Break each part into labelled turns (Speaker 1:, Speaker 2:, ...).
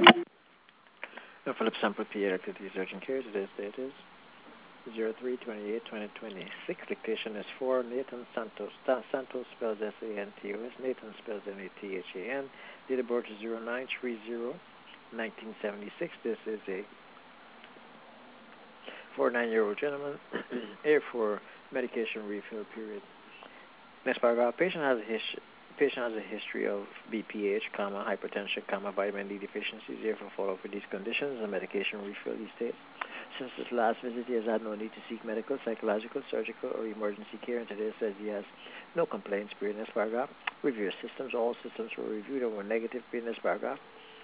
Speaker 1: Now, Philip Sample PA Activities Urgent Care. Today's date is 03/28/2026. Dictation is for Nathan Santos. Santos spells Santos. Nathan spells Nathan. Date of birth is 09/30/1976. This is a 49-year-old gentleman. Here for medication refill period. Next paragraph. Patient has a history of BPH, hypertension, vitamin D deficiencies. Therefore, follow for these conditions and medication refill. He states, since his last visit, he has had no need to seek medical, psychological, surgical, or emergency care, and today says he has no complaints. Period. Next paragraph. Review systems. All systems were reviewed and were negative. Period. Next paragraph.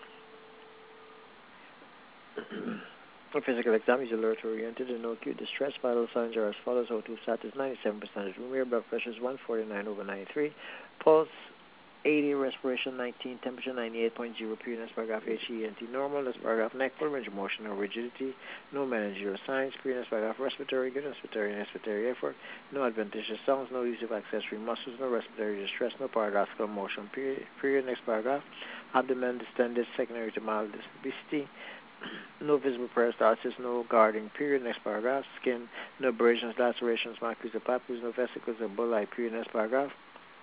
Speaker 1: A physical exam is alert-oriented and no acute distress. Vital signs are as follows. O2 status 97% room air. Blood pressure is 149/93. Pulse 80, respiration 19, temperature 98.0. Period. Next paragraph. HENT normal. Next paragraph. Neck full range of motion or rigidity. No meningeal signs. Period. Next paragraph. Respiratory good. Respiratory effort. No adventitious sounds. No use of accessory muscles. No respiratory distress. No paradoxical motion. Period. Next paragraph. Abdomen distended secondary to mild obesity. No visible peristalsis, no guarding. Period. Next paragraph. Skin, no abrasions, lacerations, macules, or papules, no vesicles or bullae. Period. Next paragraph.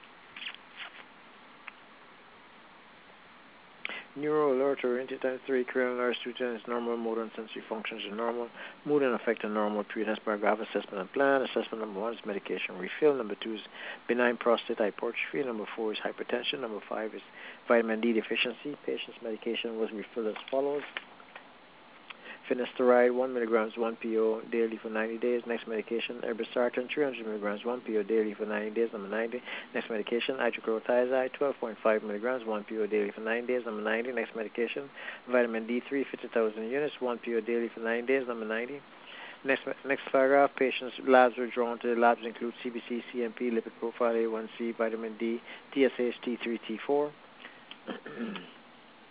Speaker 1: Neuro alert oriented times 3. Cranial nerve structure is normal. Motor and sensory functions are normal. Mood and affect are normal. Period. Next paragraph. Assessment and plan. Assessment number 1 is medication refill. Number 2 is benign prostate hypertrophy. Number 4 is hypertension. Number 5 is vitamin D deficiency. Patient's medication was refilled as follows. Finasteride 1 milligrams 1 PO daily for 90 days. Next medication, irbesartan 300 milligrams 1 PO daily for 90 days. Number 90. Next medication, hydrochlorothiazide 12.5 milligrams 1 PO daily for 9 days. Number 90. Next medication, vitamin D3 50,000 units 1 PO daily for 9 days. Number 90. Next paragraph, patient's labs were drawn to. The labs include CBC, CMP, lipid profile, A1C, vitamin D, TSH, T3, T4.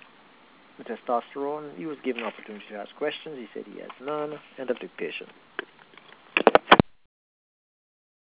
Speaker 1: With testosterone, he was given opportunity to ask questions. He said he has none. End of dictation.